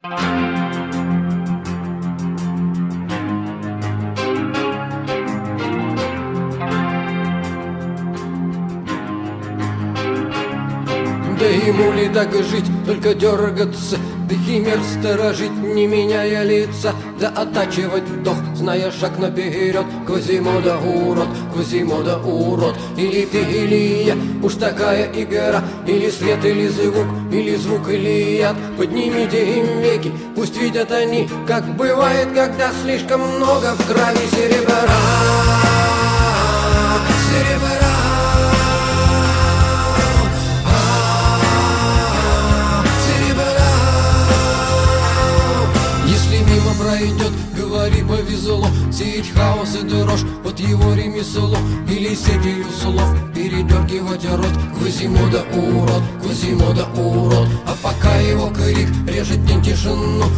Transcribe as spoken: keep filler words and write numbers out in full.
Да ему ли так и жить, только дергаться, да химер сторожить, не меняя лица, да оттачивать вдох, зная шаг наперед. Квазимода урод, Квазимода урод, или ты, или я, уж такая игра. Или свет, или звук, или звук, или яд. Поднимите им веки, пусть видят они, как бывает, когда слишком много в крови серебра. Серебра. Пройдет, говори, повезло сеять хаос и дрожь, вот его ремесло. Или сетью слов передергивать рот. Квазимода урод, Квазимода урод, а пока его крик режет день тишину,